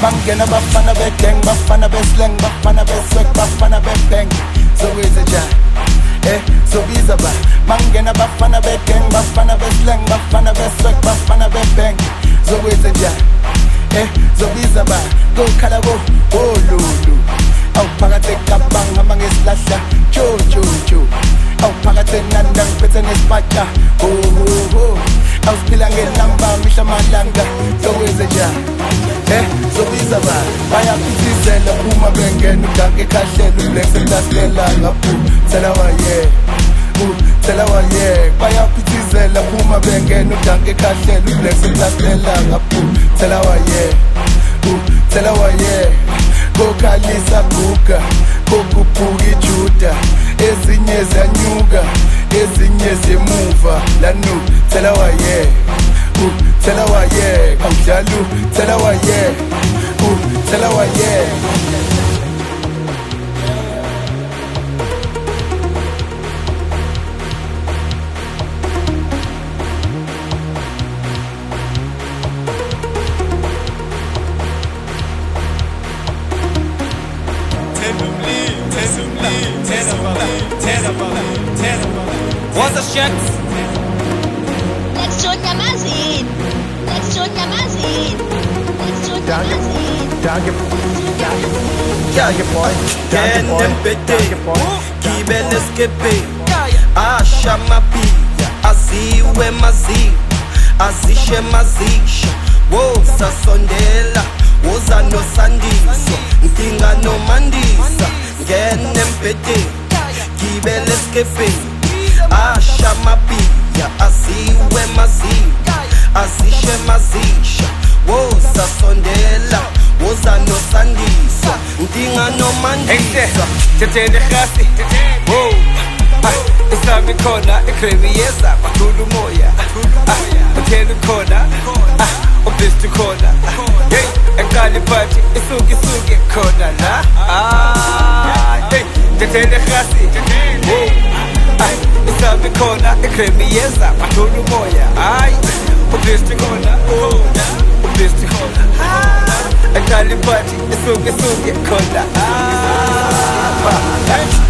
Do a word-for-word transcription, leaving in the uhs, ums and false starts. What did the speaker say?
Mangena bafana beteng, bafana besleng, bafana beswek, bafana bebeng. So is it ja? Eh, so biza ba. Mangena bafana beteng, bafana besleng, bafana beswek, bafana bebeng. So is it ja? Eh, so biza ba. Go kalago, oh lulu. Au pagate kabang hamang islasa, cho cho cho. Au pagate nandang pete nespacha, oh oh oh. Au spilange namba misha malanga, so is it ja? Eh, so biza ba. Baya pitizela kuma benge nukange kashelu lexe taslela ngapu. Tell wa yeah, ooh, tell wa yeah. Baya pitizela kuma benge nukange kashelu lexe taslela ngapu. Tell wa yeah, ooh, tell wa yeah. Go kalisa kuka, go kupugi juda. Ezinye zanyuga, ezinye zemuva. Lanu, tell wa yeah, ooh, tell wa yeah. Kamjalu, tell wa yeah, ooh, tell wa yeah. What's the shacks? Let's join Yamazin. Let's join Yamazin. Let's join Yamazin. Dog your boy. Ken empete, kibele skepe, asha mapi, aziwe mazi, azishe mazisha, wo sasondela, woza no sandiso, nkinga no mandisa, ken empete, kibele skepe, asha mapi, aziwe mazi, azishe mazisha, wo sasondela, woza no sandiso, nkinga no mandisa. Tetende khasi, wow. Isami khona, ikremi yeza, makhulu moya. Utheni khona, ubhisti khona. Hey, eqali party, isuke isuke khona la. Ah, hey, tetende khasi, wow. Isami khona, ikremi yeza, makhulu moya. Ay, ubhisti khona, oh, ubhisti khona. Eqali party, isuke isuke khona. Ah.